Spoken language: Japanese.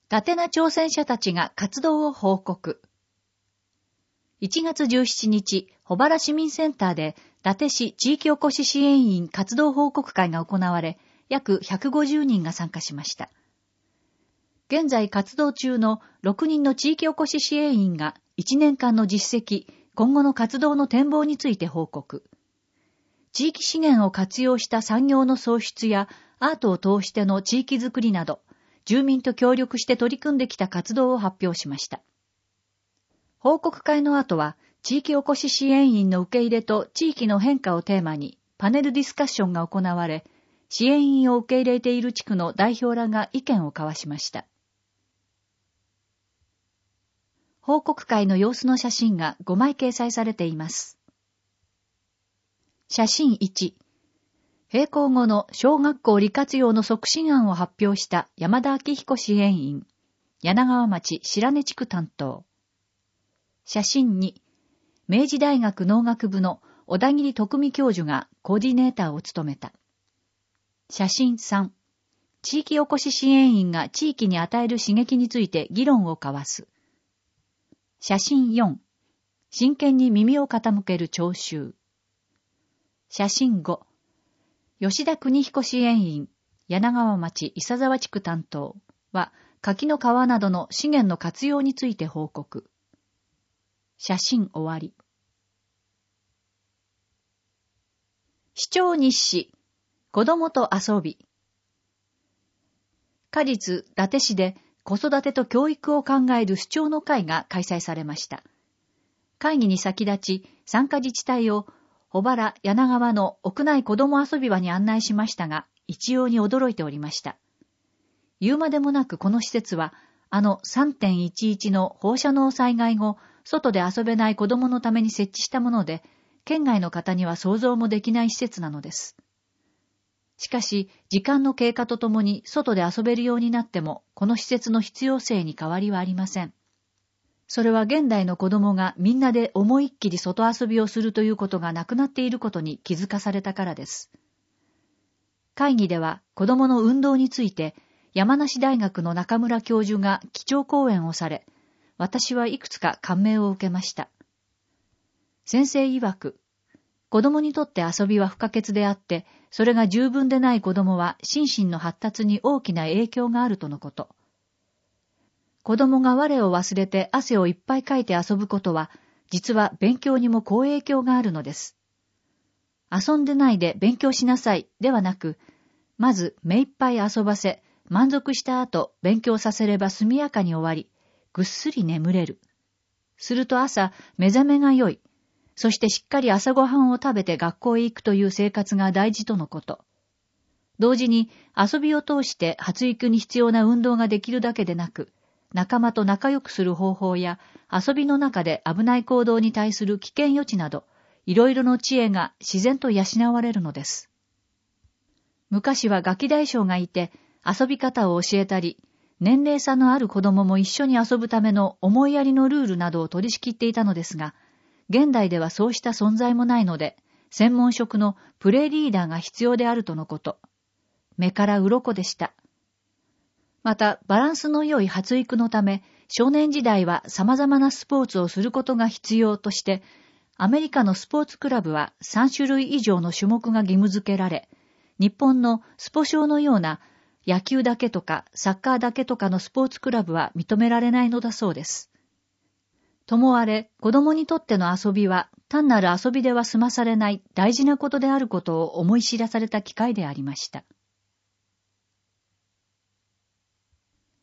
伊達な挑戦者たちが活動を報告。1月17日、保原市民センターで伊達市地域おこし支援員活動報告会が行われ、約150人が参加しました。現在活動中の6人の地域おこし支援員が1年間の実績、今後の活動の展望について報告。地域資源を活用した産業の創出やアートを通しての地域づくりなど、住民と協力して取り組んできた活動を発表しました。報告会の後は、地域おこし支援員の受け入れと地域の変化をテーマにパネルディスカッションが行われ、支援員を受け入れている地区の代表らが意見を交わしました。報告会の様子の写真が5枚掲載されています。写真1、閉校後の小学校利活用の促進案を発表した山田明彦支援員、柳川町白根地区担当。写真2、明治大学農学部の小田切徳美教授がコーディネーターを務めた。写真3、地域おこし支援員が地域に与える刺激について議論を交わす。写真4、真剣に耳を傾ける聴衆。写真5、吉田邦彦支援員、柳川町伊佐沢地区担当は、柿の皮などの資源の活用について報告。写真終わり。市長日誌、子供と遊び。果実伊達市で子育てと教育を考える市長の会が開催されました。会議に先立ち、参加自治体を保原柳川の屋内子供遊び場に案内しましたが、一様に驚いておりました。言うまでもなくこの施設は、3.11 の放射能災害後、外で遊べない子供のために設置したもので、県外の方には想像もできない施設なのです。しかし、時間の経過とともに外で遊べるようになっても、この施設の必要性に変わりはありません。それは現代の子供がみんなで思いっきり外遊びをするということがなくなっていることに気づかされたからです。会議では子供の運動について山梨大学の中村教授が基調講演をされ、私はいくつか感銘を受けました。先生曰く、子供にとって遊びは不可欠であって、それが十分でない子供は心身の発達に大きな影響があるとのこと。子供が我を忘れて汗をいっぱいかいて遊ぶことは、実は勉強にも好影響があるのです。遊んでないで勉強しなさいではなく、まず目いっぱい遊ばせ、満足した後勉強させれば速やかに終わり、ぐっすり眠れる。すると朝目覚めが良い。そしてしっかり朝ごはんを食べて学校へ行くという生活が大事とのこと。同時に遊びを通して発育に必要な運動ができるだけでなく、仲間と仲良くする方法や遊びの中で危ない行動に対する危険予知など、いろいろの知恵が自然と養われるのです。昔はガキ大将がいて遊び方を教えたり、年齢差のある子供も一緒に遊ぶための思いやりのルールなどを取り仕切っていたのですが、現代ではそうした存在もないので、専門職のプレイリーダーが必要であるとのこと。目から鱗でした。また、バランスの良い発育のため、少年時代は様々なスポーツをすることが必要として、アメリカのスポーツクラブは3種類以上の種目が義務付けられ、日本のスポ少のような野球だけとかサッカーだけとかのスポーツクラブは認められないのだそうです。ともあれ、子供にとっての遊びは単なる遊びでは済まされない大事なことであることを思い知らされた機会でありました。